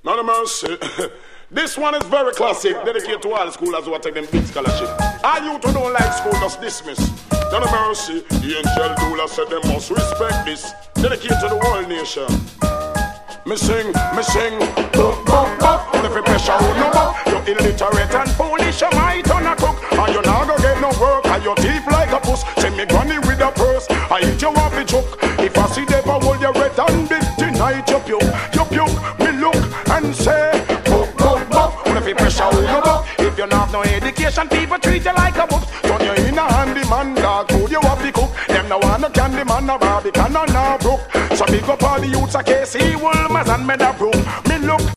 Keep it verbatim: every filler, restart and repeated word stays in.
None of mercy. This one is very classic, dedicated to all schoolers who are taking big scholarship. All you who don't like school, just dismiss. None of mercy. The angel doula said they must respect this. Dedicated to the whole nation. Me sing, me sing, buck, buck, buck. If you pressure on no buck, you're illiterate and foolish, you might turn a cook. And you not gonna get no work, and your teeth like a puss. Send me granny with a purse, I eat you off the choke. If I see devil hold your red and big tonight, you puke, you puke. Me look and say, buck, buck, buck. If you pressure on no buck, if you not have no education, people treat you like a book. Turn you in a handy man, dog food you have to cook. Them no want no candy man, no Barbie can no no brook. So big up all the youths a K C Woolmers and Meadowbrook. Me look